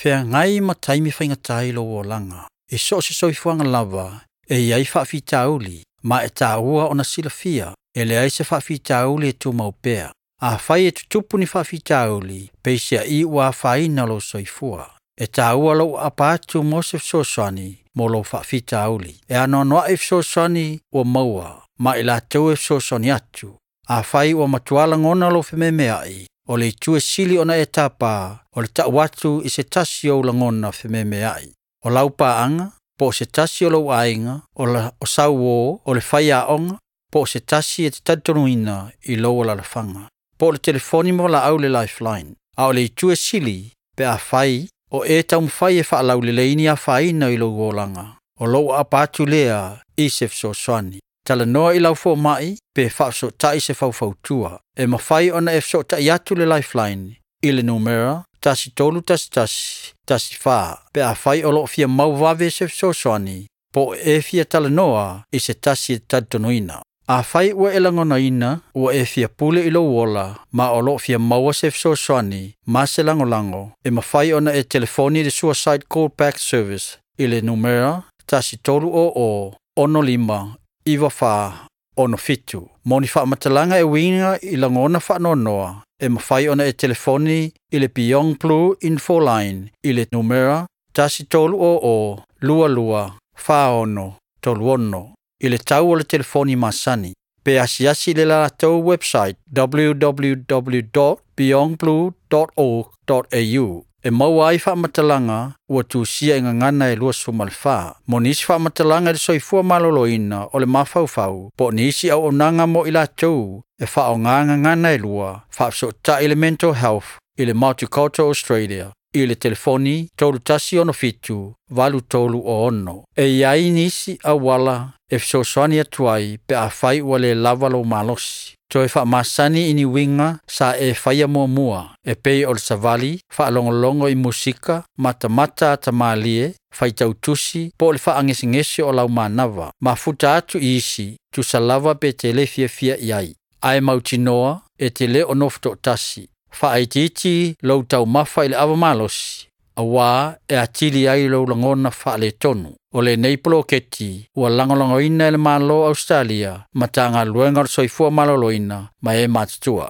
Fea ngai ma taimi whaingatai lo o langa. E so se soifuanga lava, e iai whawhitauli, ma e tāua o na silafia, e le aise whawhitauli e tu maupea. A whai e tutupu ni whawhitauli, peisia I ua whaina lo soifua. E tāua lo apatu Mosef Sosani, mo lo whawhitauli. E anoa e Sosani o maua, ma e la tau e Sosani atu. A whai o matuala ngona lo whememeai, o le tue sili ona e tapa, o le tauatu I se tasi o la ngona whememeai. O laupa anga, po se tasi o lau ainga, o sauo, o le whaia onga, po se tasi e te tatonuina I loa la lafanga. Po le telefoni mo la au le lifeline. A o le tue sili, pe a whai, o e tau mwhai e whaalau le leini a whaina I lau olanga. O lau apatu lea Isef Sosani. Tala noa I lau fo mai, pe whaaso tai se whautua. E mawhai ona e fso tai atu le lifeline. I le numera, tasi tolu tasi wha. Pe a whai o lo fia mau wave se Sosani. Po e fia tala noa I se tasi e tatonuina. A whai ua elangona ina, ua e fia pule I lo wola, ma o lo fia maua se Sosani, ma se lango. E mawhai ona e telefoni de suicide callback service. I le numera, tasi tolu o, ono lima, iwa wha, ono fitu. Moni wha matalanga e winga I langona wha nonoa. E mawhai ona e telefoni I le Beyond Blue info line. I le numera, tasi tolu o, lua, wha ono, tolu ono. I le tau o le telefoni masani. Pe asiasi le la tau website www.beyondblue.org.au. E maua ai whaamatalanga ua tūsia inga ngana e lua sumalwha. Mo nisi whaamatalanga le soifua maloloina o le mawhauwhau. Po nisi au onanga mo I la tau e whaonganga ngana e lua. Whaapsota I le mental health I le Multicultural Australia. I le telefoni tolu tasi ono fitu, valu tolu o ono. E iai nisi awala e fsoswani atuai pe a whai ua le lavalo malosi. Toe wha masani ini winga sa e whaia mua. E pei o le savali, wha longolongo I musika, mata tamalie, whai tautusi, po le wha angesi o lau manawa. Ma futa atu isi, tu salava pe te le fia iai. Ai mautinoa e te le onofto tasi. Whaititi lau tau mawha I le awa malosi. Awa e atili ai lau langona wha le tonu. O le neipolo keti, ua langolongoina le malo Australia, matanga luengar soifua maloloina, ma e matutua.